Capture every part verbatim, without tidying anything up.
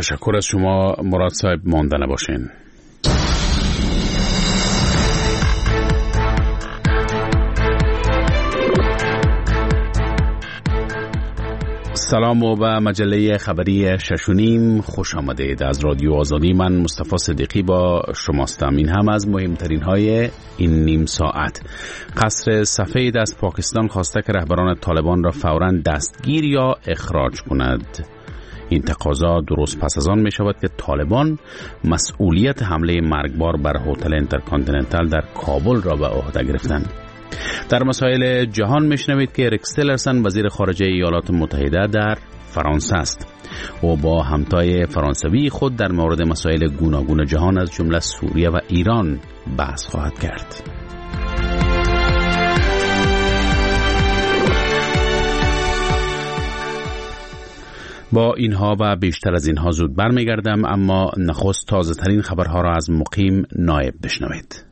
تشکر از شما مراد صاحب، مانده نباشین. سلام و به مجله خبری ششونیم خوش آمدید. از رادیو آزادی من مصطفی صدیقی با شماستم. این هم از مهمترین های این نیم ساعت. قصر سفید از پاکستان خواسته که رهبران طالبان را فوراً دستگیر یا اخراج کند. این تقاضا درست پس از آن می شود که طالبان مسئولیت حمله مرگبار بر هتل انترکانتیننتال در کابل را به عهده گرفتند. در مسائل جهان میشنوید که ریکس تیلرسن وزیر خارجه ایالات متحده در فرانسه است. او با همتای فرانسوی خود در مورد مسائل گوناگون جهان از جمله سوریه و ایران بحث خواهد کرد. با اینها و بیشتر از اینها زود برمیگردم، اما نخست تازه ترین خبرها را از مقیم نایب بشنوید.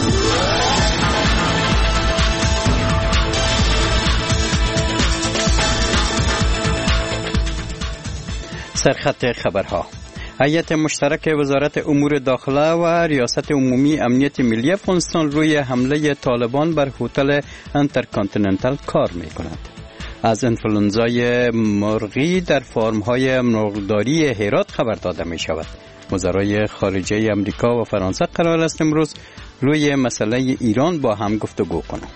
سرخط خبرها. هیئت مشترک وزارت امور داخله و ریاست عمومی امنیت ملی افغانستان روی حمله طالبان بر هتل انترکانتیننتال کار می کند. از انفلونزای مرغی در فارم‌های مرغداری هرات خبر داده می شود. وزرای خارجه امریکا و فرانسه قرار است امروز روی مسئله ایران با هم گفتگو کنند.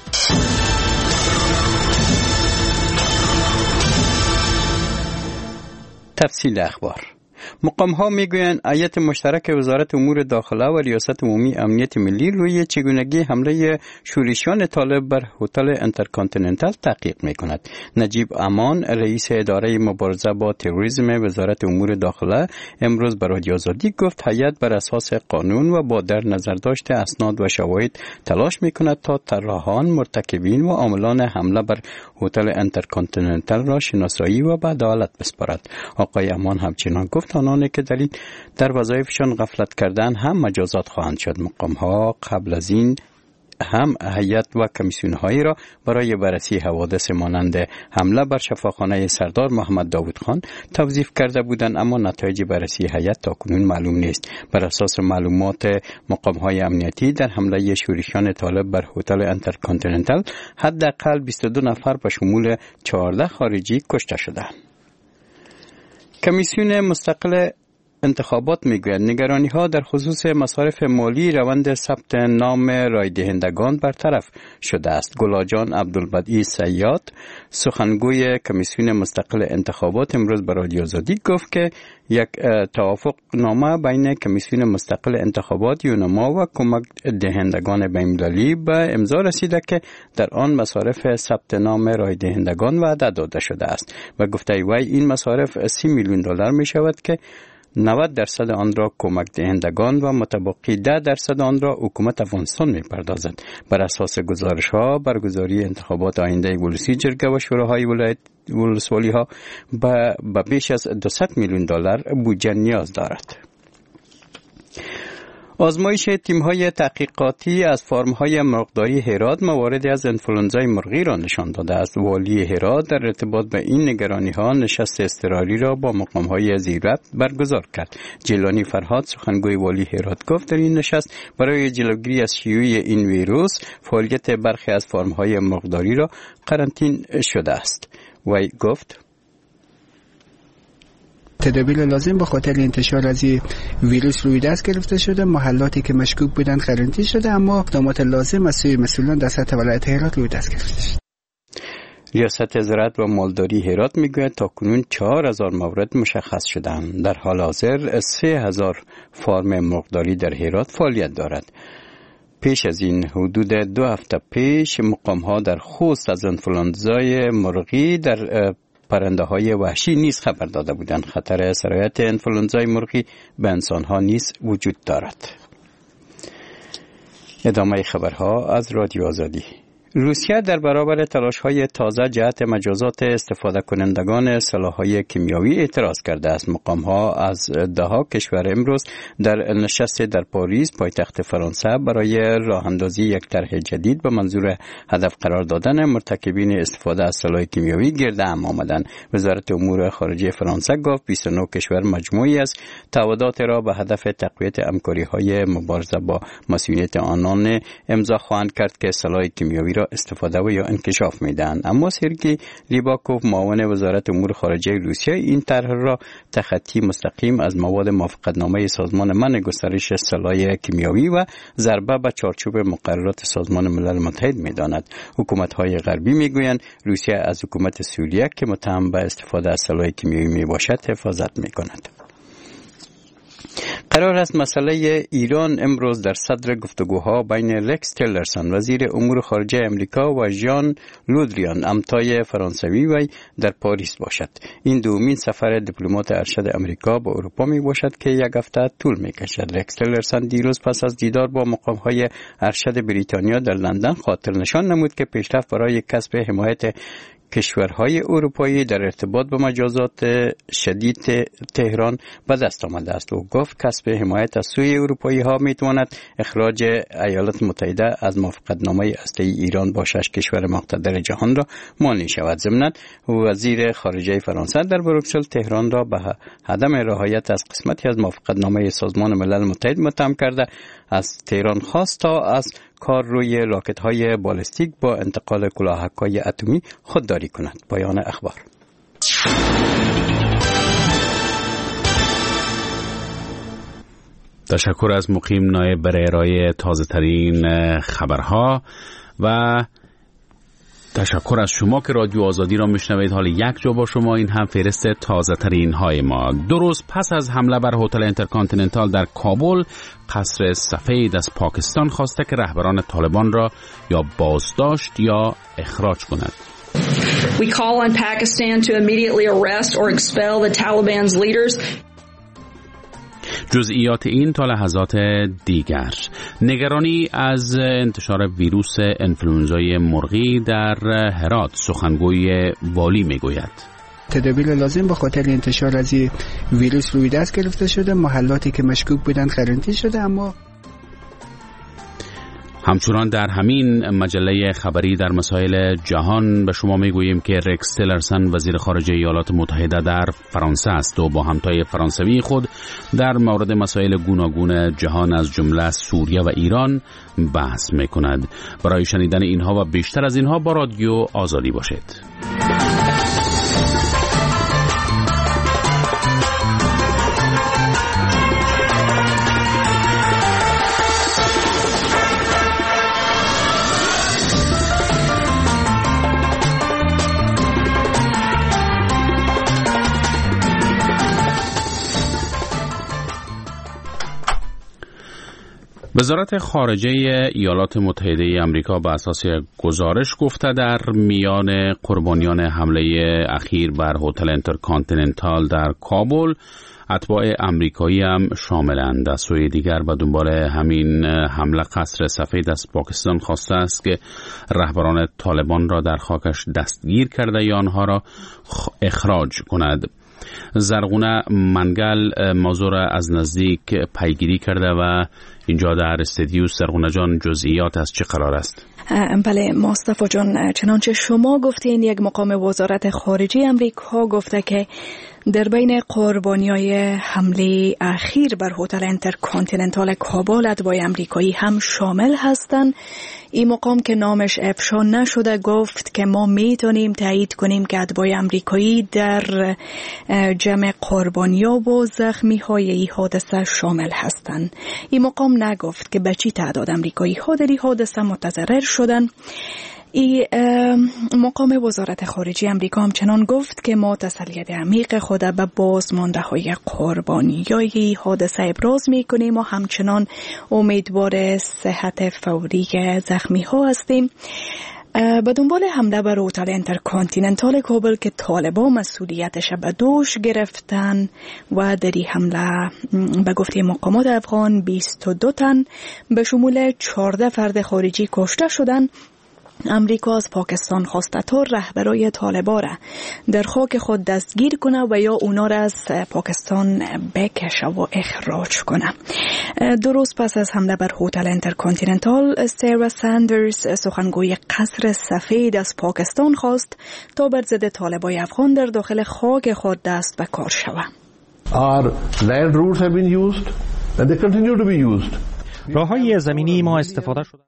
تفصیل اخبار. مقام ها میگویند هیئت مشترک وزارت امور داخله و ریاست عمومی امنیت ملی روی چگونگی حمله شورشیان طالب بر هتل انترکانتیننتال تحقیق میکند. نجیب امان رئیس اداره مبارزه با تروریسم وزارت امور داخله امروز به رادیو آزادی گفت هیئت بر اساس قانون و با در نظر داشت اسناد و شواهد تلاش میکند تا طراحان، مرتکبین و عاملان حمله بر هتل انترکانتیننتال را شناسایی و به عدالت بسپارد. آقای امان همچنین گفت آنانی که دلیل در وظایفشان غفلت کردن هم مجازات خواهند شد. مقام ها قبل از این هم هیئت و کمیسیون هایی را برای بررسی حوادث مانند حمله بر شفاخانه سردار محمد داوود خان توظیف کرده بودند، اما نتایج بررسی هیئت تاکنون معلوم نیست. بر اساس معلومات مقام های امنیتی در حمله شورشیان طالب بر هتل انترکانتیننتال حداقل بیست و دو نفر به شمول چهارده خارجی کشته شدند. کمیسیون مستقل انتخابات میگوید نگرانی ها در خصوص مصارف مالی روند ثبت نام رای دهندگان برطرف شده است. گلاجان عبدالبدیع سیاد سخنگوی کمیسیون مستقل انتخابات امروز به رادیو آزادی گفت که یک توافق نامه بین کمیسیون مستقل انتخابات یونما و کمک دهندگان بین‌المللی به امضا رسیده که در آن مصارف ثبت نام رای دهندگان وعده داده شده است و گفته وی این مصارف سی میلیون دلار می شود که نود درصد آن را کمک دهندگان و متبقی ده درصد آن را حکومت افغانستان می پردازد. بر اساس گزارش ها برگزاری انتخابات آینده ولسی جرگه و شوراهای ولایت ولسوالی ها به بیش از دویست میلیون دلار بودجه نیاز دارد. آزمایش تیم‌های تحقیقاتی از فارم‌های مرغداری هرات مواردی از انفلونزای مرغی را نشان داده است. والی هرات در ارتباط به این نگرانی‌ها نشست اضطراری را با مقام‌های زیربط برگزار کرد. جیلانی فرهاد سخنگوی والی هرات گفت در این نشست برای جلوگیری از شیوع این ویروس فعالیت برخی از فارم‌های مرغداری را قرنطینه شده است. وی گفت تدابیر لازم به خاطر انتشار از ویروس روی دست گرفته شده. محلاتی که مشکوک بودند قرنطینه شده، اما اقدامات لازم از سوی مسئولان در سطح ولایت هرات روی دست گرفته شده. ریاست زراعت و مالداری هرات میگوید تاکنون چهار هزار مورد مشخص شدند. در حال حاضر سه هزار فارم مرغداری در هرات فعالیت دارد. پیش از این حدود دو هفته پیش مقام ها در خوست از انفلونزای مرغی در پرنده های وحشی نیز خبر داده بودند. خطر سرایت انفلونزای مرغی به انسان ها نیز وجود دارد. ادامه خبرها از رادیو آزادی. روسیه در برابر تلاش‌های تازه جهت مجازات استفاده کنندگان سلاح‌های کیمیایی اعتراض کرده است. مقام‌ها از ده‌ها کشور امروز در نشست در پاریس پایتخت فرانسه برای راه‌اندازی یک طرح جدید به منظور هدف قرار دادن مرتکبین استفاده از سلاح کیمیایی گرد هم آمدند. وزارت امور خارجه فرانسه گفت بیست و نه کشور مجموعی از تعهدات را به هدف تقویت همکاری‌های مبارزه با مسئولیت آنان امضا خواهند کرد که سلاح کیمیایی را استفاده و یا انکشاف میدهند. اما سرگئی ریباکوف معاون وزارت امور خارجه روسیه این طرح را تخطی مستقیم از مواد موافقتنامه سازمان منع گسترش سلاح کیمیایی و ضربه به چارچوب مقررات سازمان ملل متحد میداند. حکومت‌های غربی میگویند روسیه از حکومت سوریه که متهم به استفاده از سلاح کیمیایی میباشد حفاظت میکند. قرار است مسئله ایران امروز در صدر گفتگوها بین رکس تیلرسون وزیر امور خارجه امریکا و ژان لودریان امتای فرانسوی وی در پاریس باشد. این دومین سفر دیپلمات ارشد امریکا به اروپا می باشد که یک هفته طول می کشد. رکس تیلرسون دیروز پس از دیدار با مقام‌های ارشد بریتانیا در لندن خاطر نشان نمود که پیشرفت برای کسب حمایت کشورهای اروپایی در ارتباط با مجازات شدید تهران به دست آمده است. او گفت کسب حمایت از سوی اروپایی ها می تواند اخراج ایالات متحده از موافقتنامه هسته‌ای ایران با شش کشور مقتدر جهان را مانع شود. ضمناً وزیر خارجه فرانسه در بروکسل تهران را به عدم رعایت از قسمتی از موافقتنامه سازمان ملل متحد متهم کرده از تهران خواست تا از کار روی راکت‌های بالستیک با انتقال کلاهک‌های اتمی خودداری کند. پایان اخبار. تشکر از مقیم نایب برای ارائه تازه ترین خبرها و تشکر از شما که رادیو آزادی را میشنوید. حال یک جا با شما این هم فهرست تازه ترین های ما. دو روز پس از حمله بر هتل اینترکانتیننتال در کابل، قصر سفید از پاکستان خواسته که رهبران طالبان را یا بازداشت یا اخراج کند. We call on Pakistan to immediately arrest or expel the Taliban's leaders. جزئیات این تا لحظات دیگر. نگرانی از انتشار ویروس انفلوئنزای مرغی در هرات، سخنگوی والی میگوید تدابیر لازم به خاطر انتشار از ویروس روی دست گرفته شده. محلاتی که مشکوک بودند قرنطینه شده. اما همچنان در همین مجله خبری در مسائل جهان به شما میگوییم که رکس تیلرسون وزیر خارجه ایالات متحده در فرانسه است و با همتای فرانسوی خود در مورد مسائل گوناگون جهان از جمله سوریه و ایران بحث میکند. برای شنیدن اینها و بیشتر از اینها با رادیو آزادی باشید. وزارت خارجه ایالات متحده آمریکا به اساس گزارش گفته در میان قربانیان حمله اخیر بر هتل اینترکانتیننتال در کابل اتباع آمریکایی هم شاملند. از سوی دیگر به دنبال همین حمله قصر سفید از پاکستان خواسته است که رهبران طالبان را در خاکش دستگیر کرده یا آنها را اخراج کند. زرغونه منگل موضوع را از نزدیک پیگیری کرده و اینجا در استودیو. زرغونه جان، جزئیات از چه قرار است؟ بله مصطفی جان، چنانچه شما گفتین یک مقام وزارت خارجه امریکا گفته که در بین قربانیای حمله اخیر بر هتل اینترکانتیننتال کابل اتباع امریکایی هم شامل هستند. این مقام که نامش افشا نشده گفت که ما میتونیم تایید کنیم که اتباع امریکایی در جمع قربانیا و زخمی های این حادثه شامل هستند. این مقام نگفت که به چی تعداد امریکایی ها در این حادثه متضرر شدن. این مقام وزارت خارجه امریکا همچنان گفت که ما تسلیت عمیق خود به بازمانده های قربانیای حادثه ابراز می کنیم و همچنان امیدوار صحت فوری زخمی ها هستیم. به دنبال حمله بر هتل اینترکانتیننتال کابل که طالبان مسئولیتش به دوش گرفتن و در این حمله به گفته مقامات افغان بیست و دو تن به شمول چهارده فرد خارجی کشته شدن امریکا از پاکستان خواسته تا رهبرای طالبان را در خاک خود دستگیر کنه و یا اونا را از پاکستان بکشه و اخراج کنه. درست پس از حمله بر هتل انترکانتیننتال، سارا ساندرز سخنگوی قصر سفید از پاکستان خواست تا بر ضد طالبای افغان در داخل خاک خود دست به کار شود. Our land routes have been used and they continue to be used. راههای زمینی ما استفاده شده.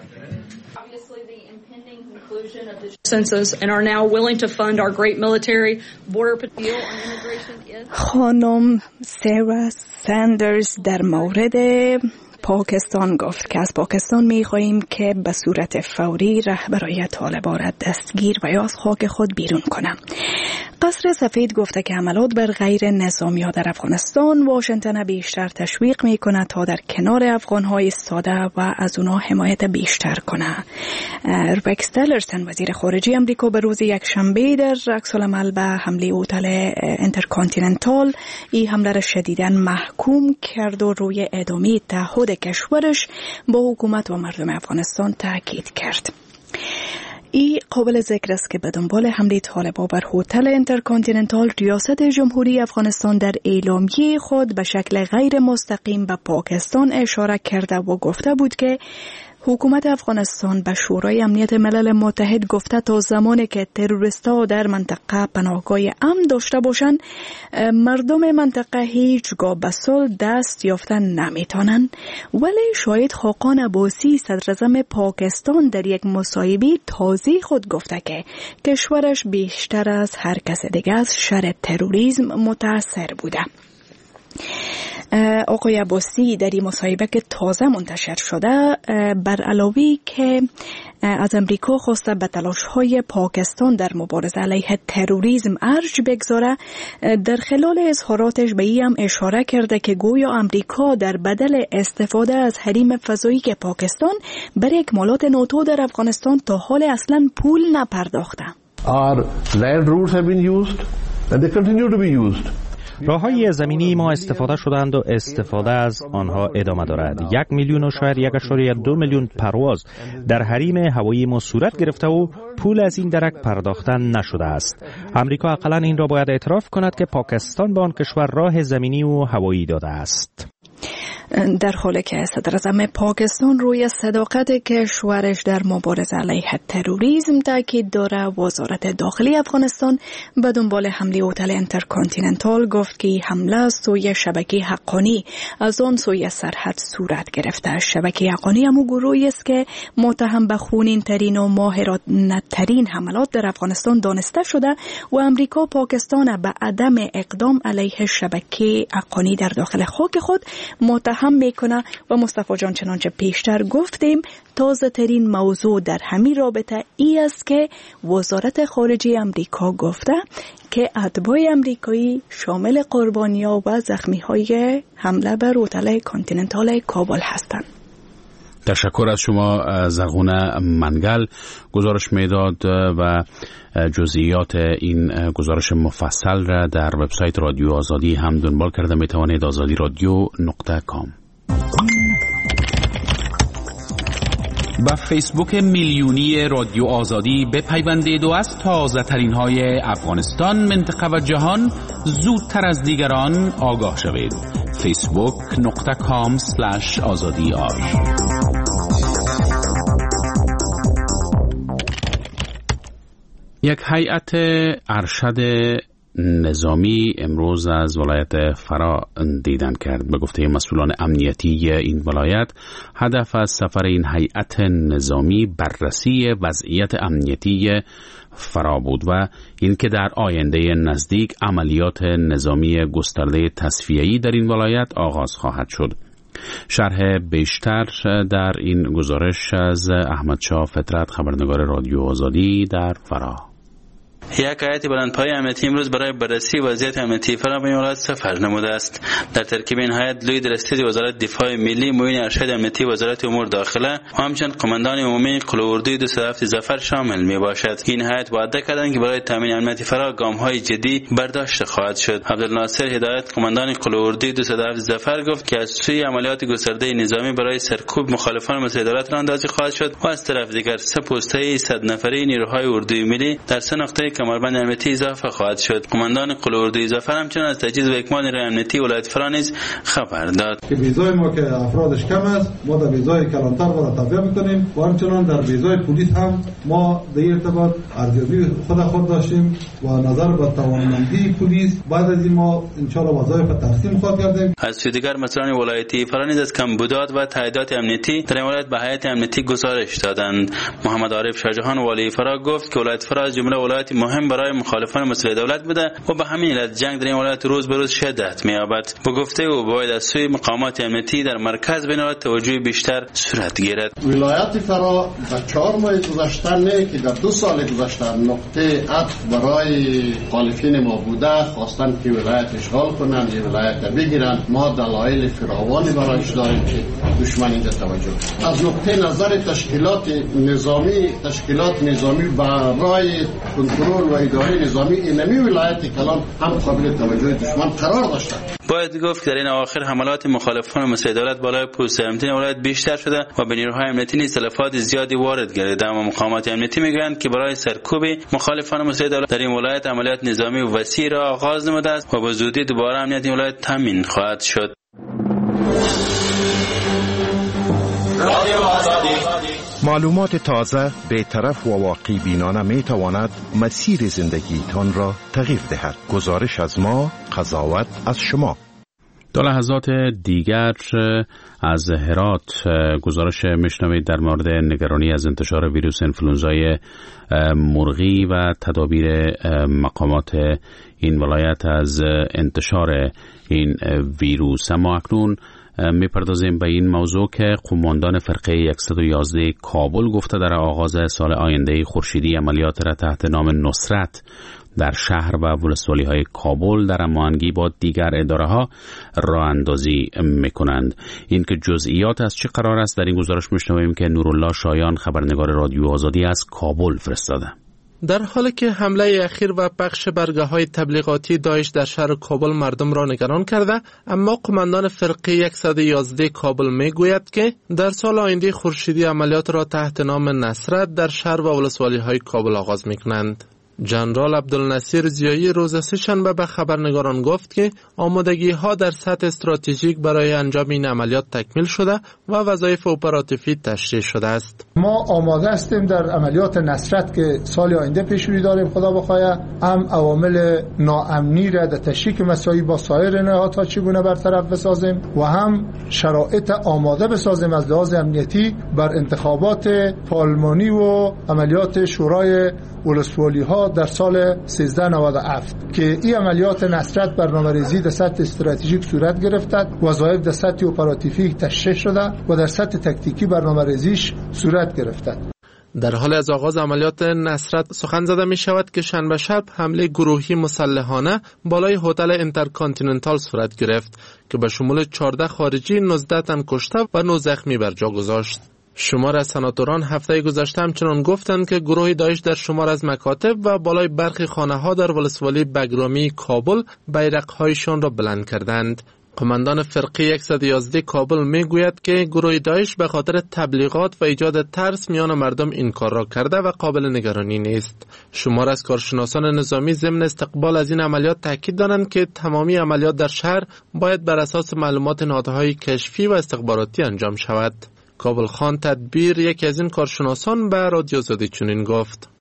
Census and are now willing to fund our great military border patrol on immigration. خانم سارا ساندرز در مورد پاکستان گفت که از پاکستان می خواهیم که به صورت فوری رهبرای طالبان را دستگیر و یا از خاک خود بیرون کنه. قصر سفید گفته که حملات بر غیر نظامی ها در افغانستان واشنگتن بیشتر تشویق می کنه تا در کنار افغان های ایستاده و از اونا حمایت بیشتر کنه. رکس تیلرسون وزیر خارجه امریکا به روز یک شنبه در عکس العمل به حمله هتل انترکانتیننتال این حمله را شدیداً محکوم کرد و روی ادامه تعهد کشورش با حکومت و مردم افغانستان تاکید کرد. ای قابل ذکر است که به دنبال حمله طالبان بر هتل انترکانتیننتال، ریاست جمهوری افغانستان در اعلامیه خود به شکل غیر مستقیم به پاکستان اشاره کرده و گفته بود که حکومت افغانستان به شورای امنیت ملل متحد گفته تا زمانی که تروریست‌ها در منطقه پناهگاه امن داشته باشند، مردم منطقه هیچگاه به صلح دست یافتن نمیتونن. ولی شاید خاقان عباسی صدراعظم پاکستان در یک مصاحبه تازه خود گفته که کشورش بیشتر از هر کس دیگه از شر تروریسم متاثر بوده. آقای عباسی در این مصاحبه که تازه منتشر شده بر علاوه که از امریکا خواسته به تلاش‌های پاکستان در مبارزه علیه تروریسم ارج بگذاره، در خلال اظهاراتش به این هم اشاره کرده که گویا امریکا در بدل استفاده از حریم فضایی که پاکستان برای اکمالات ناتو در افغانستان تا حال اصلا پول نپرداخته. Our land routes have been used and they continue to be used. راههای زمینی ما استفاده شدند و استفاده از آنها ادامه دارد. یک میلیون و شاید یک اشاریه دو میلیون پرواز در حریم هوایی ما صورت گرفته و پول از این درک پرداخته نشده است. امریکا حداقل این را باید اعتراف کند که پاکستان به آن کشور راه زمینی و هوایی داده است. در حالی که صدراعظم پاکستان روی صداقت کشورش در مبارزه علیه تروریسم تاکید داره، وزارت داخلی افغانستان به دنبال حمله هتل انترکانتیننتال گفت که حمله از سوی شبکه حقانی از آن سوی سرحد صورت گرفته. شبکه حقانی همون گروهی است که متهم به خونین ترین و ماهرانه ترین حملات در افغانستان دانسته شده و امریکا پاکستان به عدم اقدام علیه شبکه حقانی در داخل خاک خود متهم هم میکنه. و مصطفی جان چنانچه پیشتر گفتیم تازه ترین موضوع در همین رابطه ای است که وزارت خارجه امریکا گفته که اتباع امریکایی شامل قربانی‌ها و زخمی‌های حمله بر هتل کانتیننتال کابل هستند. تشکر از شما زرغونه منگل. گزارش میداد و جزئیات این گزارش مفصل را در وبسایت رادیو آزادی هم دنبال کرده می توانید. آزادی رادیو نقطه کام. با فیسبوک میلیونی رادیو آزادی بپیوندید و از تازه ترین های افغانستان، منطقه و جهان زودتر از دیگران آگاه شوید. فیسبوک نقطه کام سلش آزادی آر. یک هیئت ارشد نظامی امروز از ولایت فرا دیدن کرد. به گفته مسئولان امنیتی این ولایت، هدف از سفر این هیئت نظامی بررسی وضعیت امنیتی فرا بود و اینکه در آینده نزدیک عملیات نظامی گسترده تصفیه‌ای در این ولایت آغاز خواهد شد. شرح بیشتر در این گزارش از احمد شاه فطرت، خبرنگار رادیو آزادی در فرا. یک هیئت بلندپایه امنیتی امروز برای بررسی وضعیت امنیتی فرا به این ولایت سفر نموده است. در ترکیب این هیئت لوی درستید وزارت دفاع ملی، معین ارشد امنیتی وزارت امور داخله و همچنین قماندان عمومی قوه اردوی دو صد و هفت ظفر شامل می باشد. این هیئت وعده کردند که برای تامین امنیت فرا گام‌های جدی برداشته خواهد شد. عبدالناصر هدایت قماندان قوه اردوی دو صد و هفت ظفر گفت که از سوی عملیات گسترده نظامی برای سرکوب مخالفان مسئله دولت را اندازی خواهد شد و از طرف دیگر سه پوسته صد نفره نیروهای اردوی ملی در سه نقطه کمربند امنیتی اضافه خواهد شد. قماندان قوه اردوی ظفر همچنین از تجهیز و اکمال نیروی امنیتی ولایت فرا نیز خبر داد که ویزای ما که افرادش کم است، ما در ویزای کلانتر را تابع می‌کنیم و همچنین در ویزای پلیس هم ما در ارتباط ارزیابی خود خود داشتیم و نظر به توانمندی پلیس بعد از این ما ان شاء الله وظایف تقسیم خواهد کردیم. از سوی دیگر مسئولان ولایتی فرا نیز از کمبودات و تاییدات امنیتی در این ولایت به هیئت امنیتی گزارش دادند. محمد عارف شاهجهان والی فرا گفت که ولایت فرا از جمله ولایت مهم برای مخالفان مسئله دولت بوده و به همین علت جنگ در این ولایت روز به روز شدت می‌یابد. به گفته او باید از سوی مقامات امنیتی در مرکز بین ولایت توجه بیشتر صورت گیرد. ولایت فرا در چهار ماه گذشته نه که در دو سال گذشته نقطه عطف برای مخالفین ما بوده، خواستن که ولایت اشغال کنن یا ولایت بگیرن. ما دلایل فراوانی برایش داریم که دشمن اینجا توجه. از نقطه نظر تشکیلات نظامی تشکیلات نظامی برای کنترل و اداره نظامی اینمی ولایت کلان هم قابل توجه دشمن قرار داشته. باید گفت که در این اواخر حملات مخالفان مسئله دولت بالای پوست امنیتی ولایت بیشتر شده و به نیروهای امنیتی نیز تلفات زیادی وارد گردیده، اما مقامات امنیتی میگویند که برای سرکوب مخالفان مسئله دولت در این ولایت عملیات نظامی وسیع را آغاز نموده است و به زودی دوباره امنیت این ولایت تامین خواهد شد. معلومات تازه به طرف و واقعی بینانه می تواند مسیر زندگیتان را تغییر دهد. گزارش از ما، قضاوت از شما. دو لحظات دیگر از هرات گزارش میشنوید در مورد نگرانی از انتشار ویروس انفلونزای مرغی و تدابیر مقامات این ولایت از انتشار این ویروس. اما اکنون میپردازیم به این موضوع که قماندان فرقه صد و یازده کابل گفته در آغاز سال آینده خورشیدی عملیات را تحت نام نصرت در شهر و ولسوالی های کابل در هماهنگی با دیگر اداره ها راه اندازی میکنند. این که جزئیات از چه قرار است در این گزارش میشنویم که نورالله شایان خبرنگار رادیو آزادی از کابل فرستاده. در حالی که حمله اخیر و پخش برگه‌های تبلیغاتی داعش در شهر کابل مردم را نگران کرده، اما قماندان فرقه صد و یازده کابل میگوید که در سال آینده خورشیدی عملیات را تحت نام نصرت در شهر و ولسوالی‌های کابل آغاز میکنند. جنرال عبدالنصیر زیایی روز سه‌شنبه به خبرنگاران گفت که آمادگی ها در سطح استراتژیک برای انجام این عملیات تکمیل شده و وظایف اپراتیوی تشریح شده است. ما آماده هستیم در عملیات نصرت که سال آینده پیش رو داریم، خدا بخواه هم عوامل ناامنی را در تشریک مساعی با سایر نهادها چگونه برطرف بسازیم و هم شرایط آماده بسازیم از لحاظ امنیتی بر انتخابات پارلمانی و عملیات شورای ولسوالی ها در سال سیزده نود و هفت که این عملیات نصرت برنامه‌ریزی در سطح استراتژیک صورت گرفته، وظایف در سطح اپراتیوی تشریح شده و در سطح تکتیکی برنامه‌ریزیش صورت گرفته. در حال از آغاز عملیات نصرت سخن زده می شود که شنبه شب حمله گروهی مسلحانه بالای هتل انترکانتیننتال صورت گرفت که به شمول چهارده خارجی، نوزده تن کشته و نه زخمی بر جا گذاشت. شمار از سناتوران هفته گذشته همچنان گفتند که گروه داعش در شمار از مکاتب و بالای برخی خانه‌ها در ولسوالی بگرامی کابل بیرق‌هایشان را بلند کردند. قماندان فرقه صد و یازده کابل میگوید که گروه داعش به خاطر تبلیغات و ایجاد ترس میان مردم این کار را کرده و قابل نگرانی نیست. شمار از کارشناسان نظامی ضمن استقبال از این عملیات تاکید دارند که تمامی عملیات در شهر باید بر اساس معلومات نهادهای کشفی و استخباراتی انجام شود. کابل خان تدبیر یکی از این کارشناسان به رادیو آزادی چنین گفت: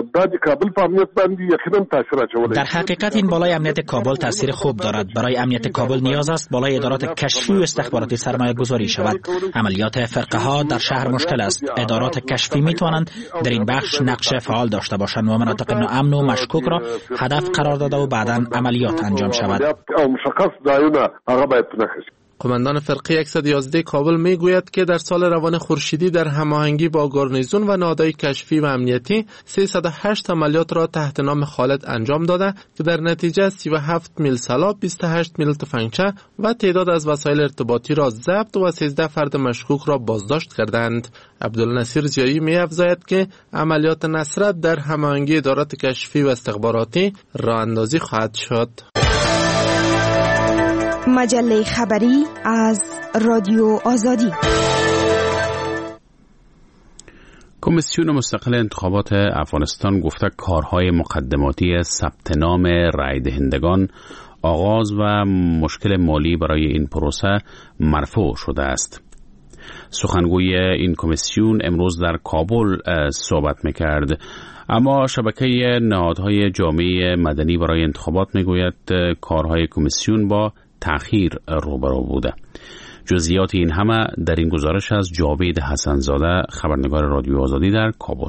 در حقیقت این بالای امنیت کابل تاثیر خوب دارد. برای امنیت کابل نیاز است بالای ادارات کشفی و استخباراتی سرمایه گذاری شود. عملیات فرقه ها در شهر مشکل است. ادارات کشفی می توانند در این بخش نقش فعال داشته باشند و مناطق ناامن و مشکوک را هدف قرار داده و بعداً عملیات انجام شود. قماندان فرقه صد و یازده کابل میگوید که در سال روان خورشیدی در هماهنگی با گارنیزون و نهادهای کشفی و امنیتی سیصد و هشت عملیات را تحت نام خالد انجام داده که در نتیجه سی و هفت میل سلاح، بیست و هشت میل تفنگچه و تعداد از وسایل ارتباطی را ضبط و سیزده فرد مشکوک را بازداشت کردند. عبدالنصیر زیایی می افزاید که عملیات نصرت در هماهنگی ادارات کشفی و استخباراتی راه اندازی خواهد شد. مجله خبری از رادیو آزادی. کمیسیون مستقل انتخابات افغانستان گفته کارهای مقدماتی ثبت نام رای دهندگان آغاز و مشکل مالی برای این پروسه مرفوع شده است. سخنگوی این کمیسیون امروز در کابل صحبت میکرد، اما شبکه نهادهای جامعه مدنی برای انتخابات میگوید کارهای کمیسیون با تأخیر روبرو بوده. جزئیات این همه در این گزارش از جاوید حسنزاده، خبرنگار رادیو آزادی در کابل.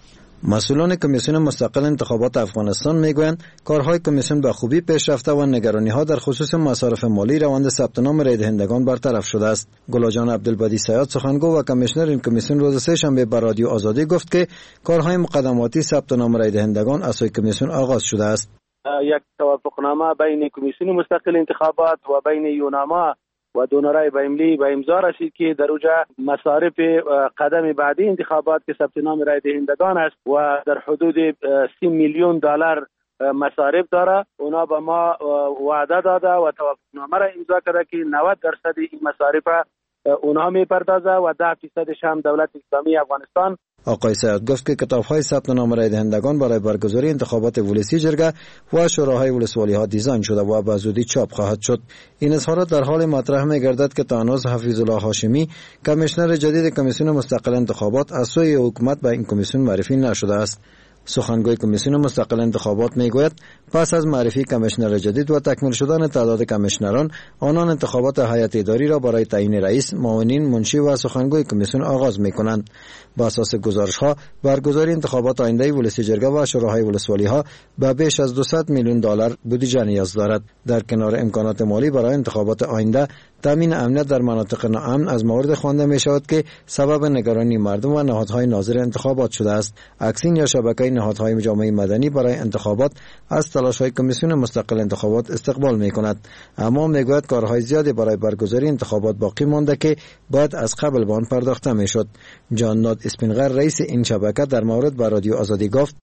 مسئولان کمیسیون مستقل انتخابات افغانستان میگویند کارهای کمیسیون به خوبی پیش رفته و نگرانی‌ها در خصوص مصارف مالی روند ثبت نام رای دهندگان برطرف شده است. گلاجان عبدالبدی سیاد، سخنگو و کمیشنر این کمیسیون، روز سه‌شنبه به رادیو آزادی گفت که کارهای مقدماتی ثبت نام رای دهندگان از سوی کمیسیون آغاز شده است. یک توافقنامه بین کمیسیون مستقل انتخابات و بین یوناما و دونرای بایملی به امضا رسید که در اوجا مصارف قدم بعدی انتخابات که ثبت نام رای دهندگان است و در حدود سی میلیون دلار مصارف داره. اونا به ما وعده داده و توافقنامه را امضا کرده که نود درصد این مصارف اونا میپردازه و ده درصدش هم دولت اسلامی افغانستان. آقای سیاد گفت که کتاب‌های ثبت نام رای دهندگان برای برگزاری انتخابات ولسی جرگه و شوراهای ولسوالی‌ها دیزاین شده و به زودی چاپ خواهد شد. این اظهارات در حال مطرح می‌گردد که تا هنوز حفیظ الله هاشمی، کمیشنر جدید کمیسیون مستقل انتخابات، از سوی حکومت به این کمیسیون معرفی نشده است. سخنگوی کمیسیون مستقل انتخابات میگوید پس از معرفی کمیشنر جدید و تکمیل شدن تعداد کمیشنران، آنان انتخابات هیئت اداری را برای تعیین رئیس، معاونین، منشی و سخنگوی کمیسیون آغاز میکنند. با اساس گزارش‌ها، برگزاری انتخابات آینده ولسی جرگه و شوراهای ولسوالی‌ها به بیش از دویست میلیون دلار بودجه نیاز دارد. در کنار امکانات مالی برای انتخابات آینده، تامین امنیت در مناطق ناامن از موارد خوانده می شود که سبب نگرانی مردم و نهادهای ناظر انتخابات شده است. اکسین یا شبکه نهادهای جامعه مدنی برای انتخابات از تلاش‌های کمیسیون مستقل انتخابات استقبال می کند، اما می گوید کارهای زیادی برای برگزاری انتخابات باقی مانده که باید از قبل به آن پرداخته می شد. جان اسپینغر، رئیس این شبکه، در مورد با رادیو آزادی گفت: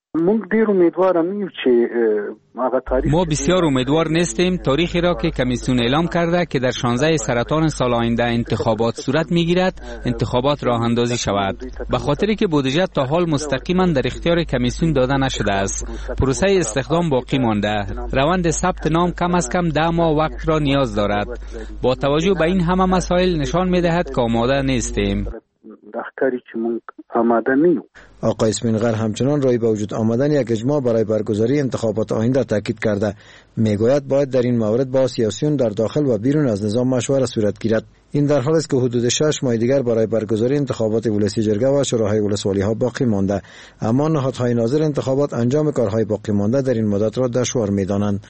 ما بسیار امیدوار نیستیم تاریخی را که کمیسیون اعلام کرده که در شانزده سرطان سال آینده انتخابات صورت میگیرد انتخابات راه اندازی شود، به خاطری که بودجه تا حال مستقیما در اختیار کمیسیون داده نشده است. پروسه استخدام باقی مانده، روند ثبت نام کم از کم ده ماه وقت را نیاز دارد. با توجه به این همه مسائل نشان میدهد که آماده نیستیم. آقای اسپینغر همچنان روی به وجود آمدن یک اجماع برای برگزاری انتخابات آینده تاکید کرده. میگوید باید در این مورد با سیاسیون در داخل و بیرون از نظام مشوره صورت گیرد. این در حالی است که حدود شش ماه دیگر برای برگزاری انتخابات ولسی جرگه و شوراهای ولسوالی‌ها باقی مانده، اما نهادهای ناظر انتخابات انجام کارهای باقی مانده در این مدت را دشوار می‌دانند.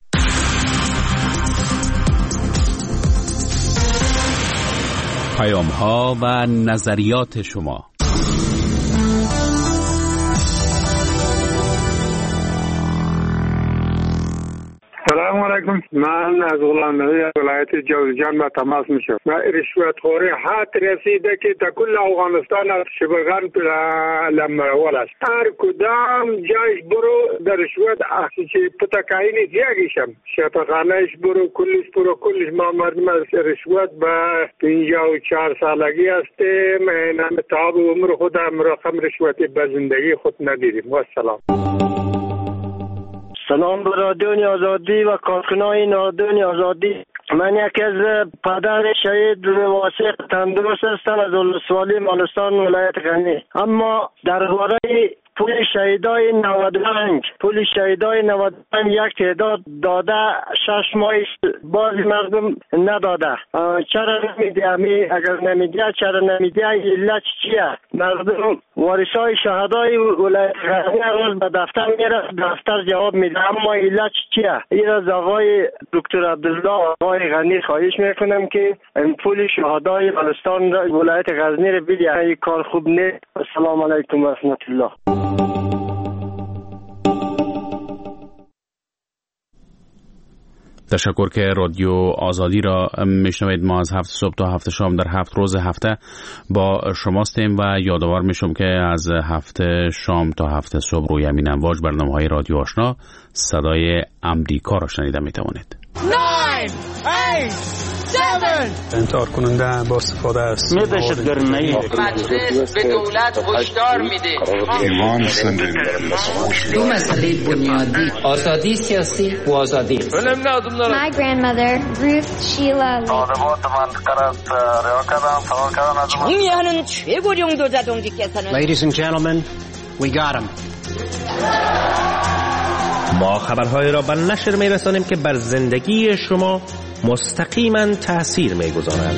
پیام‌ها و نظریات شما. سلام علیکم. من از غلامبری ولایت جوزجان با تماس میشم. ما رشوت خوری حد رسیده که تا کل افغانستان شبغان لمرول است. هر کدام جایش برو در رشوت اخشی پتکاین زیادیشم. شفاخانهش برو کلش برو کلش ما مردم از رشوت با پنجاه و چهار سالگی هستیم. من تاب عمر خودم رقم رشوت به زندگی خود ندیدیم. و سلام. سلام به رادیو آزادی و کارکنای رادیو آزادی. من یکی از پدر شهید موثق تندرست هستم از ولسوالی مالستان ولایت غنی. اما درباره پول شهیدای نود و پنج پول شهیدای نود و پنج یک تعداد داده شش ماه باز مردم نداده. چرا نمیده؟ امی اگر نمیده چرا نمیده؟ علت چیه؟ مردم وارثای شهدای ولایت غزنی روز به دفتر میره، دفتر جواب میده، اما علت چیه؟ این از آقای دکتر عبدالله آقای غنی خواهش میکنم که پول شهدای بلوچستان ولایت غزنی رو بده. این کار خوب نیست. السلام علیکم و رحمت الله. تشکر که رادیو آزادی را میشنوید. ما از هفت صبح تا هفت شام در هفت روز هفته با شماستیم و یادآور میشم که از هفت شام تا هفت صبح روی همین امواج برنامه‌های رادیو آشنا صدای امریکا را شنیده میتوانید. انتحار کننده با استفاده است. مجلس به دولت هشدار میده. دو مسئله بنیادی، آزادی سیاسی و آزادی. My grandmother, Ruth Sheila Lee. 정의하는 최고령 도자동지께서는 Ladies and gentlemen, we got him. ما خبرهای را به نشر میرسانیم که بر زندگی شما مستقیما تأثیر میگذارند.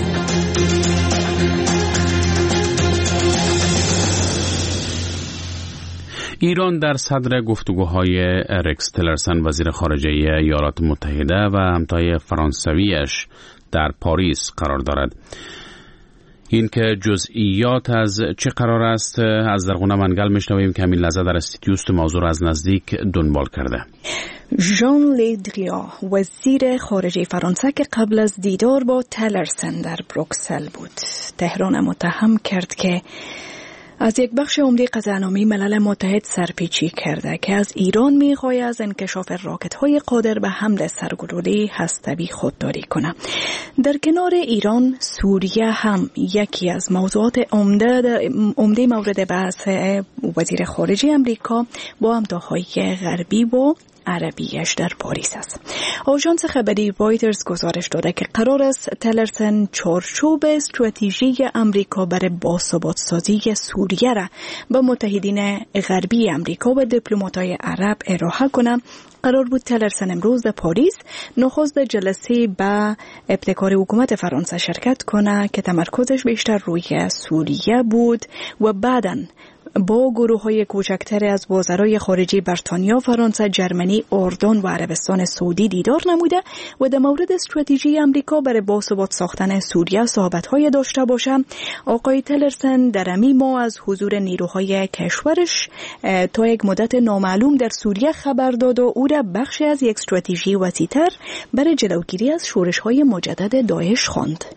ایران در صدر گفتگوهای رکس تلرسن وزیر خارجه ایالات متحده و همتای فرانسویش در پاریس قرار دارد. این که جزئیات از چه قرار است از درگونه منگل میشنویم که همین لحظه در استودیوست موضوع را از نزدیک دنبال کرده. ژان لی دریا وزیر خارجه فرانسه که قبل از دیدار با تلرسن در بروکسل بود تهران متهم کرد که از یک بخش عمده قضیه‌نامه ملل متحد سرپیچی کرده که از ایران می‌خواهد از انکشاف راکت‌های قادر به حمل سرگلوله هسته‌ای خودداری کند. در کنار ایران، سوریه هم یکی از موضوعات عمده عمده مورد بحث وزیر خارجه امریکا با همتاهای غربی و عربیش در پاریس است. آژانس خبری رایترز گزارش داده که قرار است تلرسن چارچوب استراتژی امریکا برای باثبات سازی سوریه را به متحدین غربی امریکا و دیپلمات‌های عرب ارائه کنند. قرار بود تلرسن امروز در پاریس نخست جلسه به ابتکار حکومت فرانسه شرکت کنه که تمرکزش بیشتر روی سوریه بود و بعداً با گروه های کوچکتر از وزرای خارجه بریتانیا، فرانسه، جرمنی، اردن و عربستان سعودی دیدار نموده و در مورد استراتژی امریکا برای باثبات ساختن سوریه صحبت‌های داشته باشه. آقای تلرسن در همین ماه از حضور نیروهای کشورش تا یک مدت نامعلوم در سوریه خبر داد و او را بخشی از یک استراتژی وسیع‌تر برای جلوگیری از شورش‌های مجدد داعش خواند.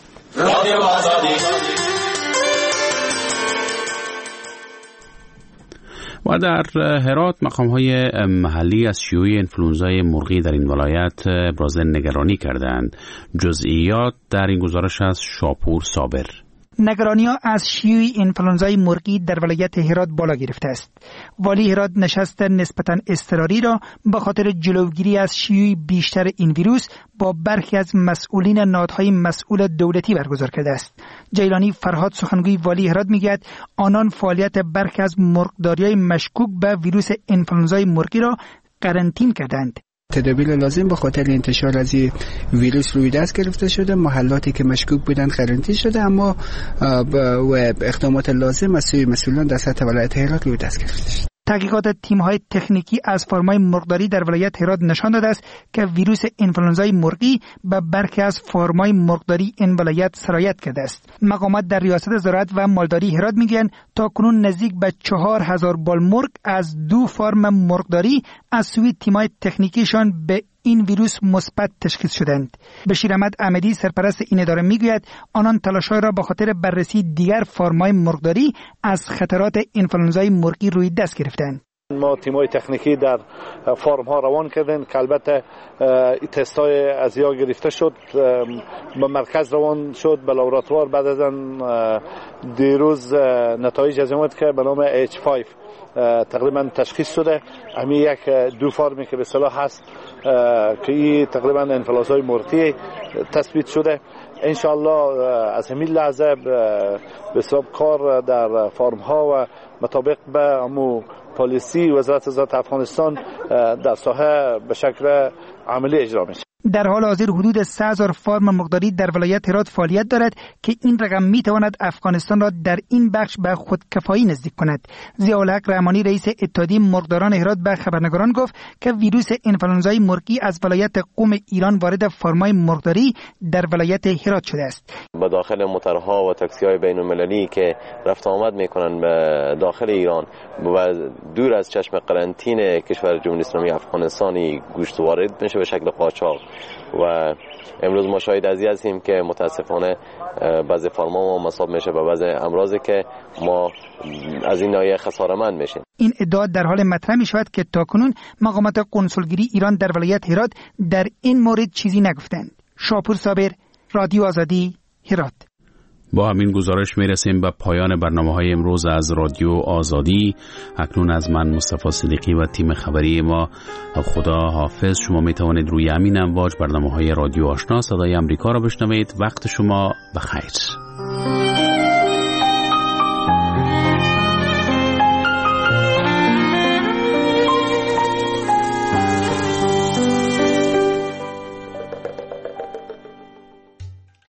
و در هرات مقام‌های محلی از شیوع انفلونزای مرغی در این ولایت ابراز نگرانی کردند. جزئیات در این گزارش از شاپور صابر. نگرانی‌ها از شیوع انفلونزای مرغی در ولایت هرات بالا گرفته است. والی هرات نشست نسبتاً اضطراری را به خاطر جلوگیری از شیوع بیشتر این ویروس با برخی از مسئولین نهادهای مسئول دولتی برگزار کرده است. جیلانی فرهاد سخنگوی والی هرات میگوید آنان فعالیت برخی از مرغداری‌های مشکوک به ویروس انفلونزای مرغی را قرنطین کردند. تدابیر لازم به خاطر انتشار از ویروس روی دست گرفته شده. محلاتی که مشکوک بودند قرنطینه شده، اما و اقدامات لازم از سوی مسئولان در سطح ولایت هرات روی دست گرفته شده. تحقیقات تیم‌های تکنیکی از فارم‌های مرغداری در ولایت هرات نشان داده است که ویروس انفلونزای مرغی به برخی از فارم‌های مرغداری این ولایت سرایت کرده است. مقامات در ریاست زراعت و مالداری هرات میگویند تا کنون نزدیک به چهار هزار بال مرغ از دو فارم مرغداری از سوی تیم‌های تکنیکیشان به این ویروس مثبت تشخیص شدند. بشیر احمد احمدی سرپرست این اداره میگوید آنان تلاش‌های را به خاطر بررسی دیگر فارم‌های مرغداری از خطرات انفلونزای مرغی روی دست گرفتند. ما تیم‌های تکنیکی در فارم ها روان کردیم که البته تست‌های از یا گرفته شد، به مرکز روان شد به لابراتوار. بعد از آن دیروز نتایج از اومد که به نام اچ پنج تقریبا تشخیص شده. همین یک دو فرمی که به اصطلاح هست که این تقریبا انفلونزای مرغی تثبیت شده. انشالله از همین لحظه به حساب کار در فارم ها و مطابق به امو پالیسی وزارت زراعت افغانستان در ساحه به شکل عملی اجرا میشه. در حال حاضر حدود سه هزار فارم مرغداری در ولایت هرات فعالیت دارد که این رقم می تواند افغانستان را در این بخش به خودکفایی نزدیک کند. ضیاءالحق رحمانی رئیس اتحادیه مرغداران هرات به خبرنگاران گفت که ویروس انفلونزای مرغی از ولایت قم ایران وارد فارم‌های مرغداری در ولایت هرات شده است. به داخل موترها و تاکسی‌های بین‌المللی که رفت آمد می‌کنند به داخل ایران و دور از چشم قرنطینه کشور جمهوری اسلامی افغانستانی گوشت وارد میشه به شکل قاچاق و امروز ما شاهد از این هستیم که متاسفانه بعضی فارم‌ها مصاب میشه به بعضی امراضی که ما از این ناحیه خساره‌مند میشیم. این ادعا در حال مطرح می شود که تاکنون مقامات قنسولگری ایران در ولایت هرات در این مورد چیزی نگفتند. شاپور صابر، رادیو آزادی، هرات. با همین گزارش می رسیم به پایان برنامه‌های امروز از رادیو آزادی. اکنون از من مصطفی صدیقی و تیم خبری ما خدا حافظ. شما می توانید روی همین امواج برنامه‌های رادیو آشنا صدای امریکا را بشنوید. وقت شما بخیر.